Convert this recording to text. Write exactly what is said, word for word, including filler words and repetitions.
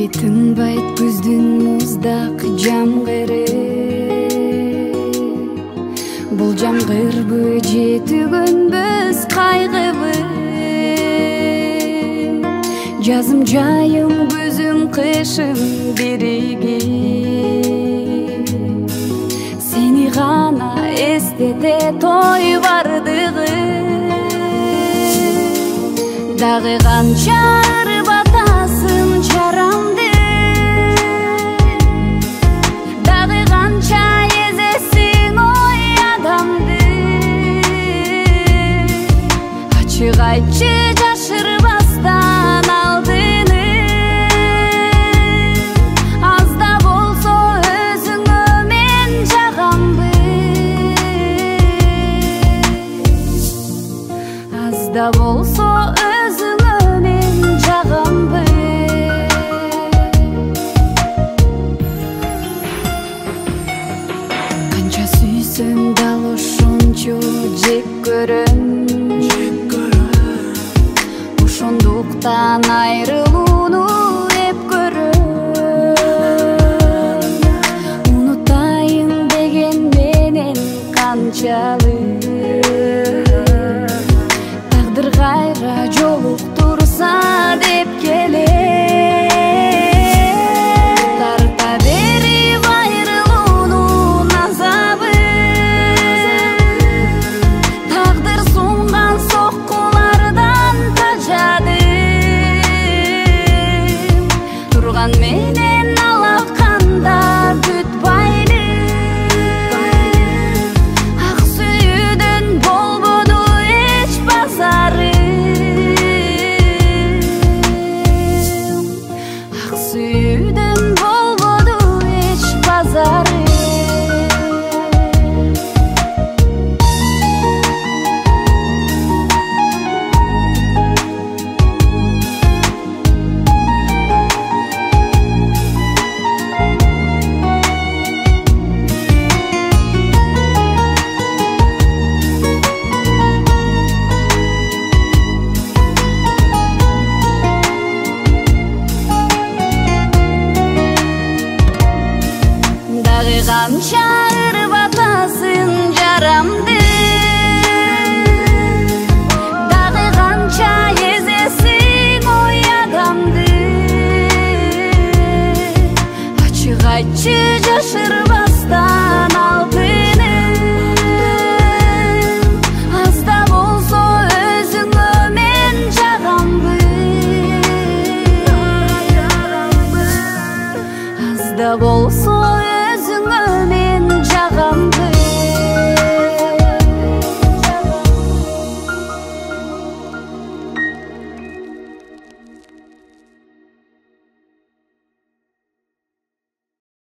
тынбайт күздүн муздак жамгыры. Бул жамгырбы же түгөнбөс кайгыбы? Жазым жайым күзүм кышым бириги. Сени гана эстете той бардыгы. Дагы канча батасын чарамды, дагы канча эзесиң ой адамды. Ачык айтчы жашырбастан алдыны, аз да болсо өзүңө мен жагамбы, аз да болсо өзүңө мен жагамбы. Канча сүйсөм дал ошончо жек көрөм, ошондуктан айрылууну эп көрөм. Унутайын деген менен канчалык тагдыр кайра жолуктурса деп келем. Тарта берип айрылуунун азабын, тагдыр сунган соккулардан тажадым. Турган менен алаканда бүт байлык, ак сүйүүдөн болбоду эч базарым, ак сүйүүдөн болбоду эч базарым. Дагы канча ырбатасың жарамды, дагы канча эзесиң ой адамды. Ачык айтчы жашырбастан алтыным, аз да болсо өзүңө мен жагамбы, аз да болсо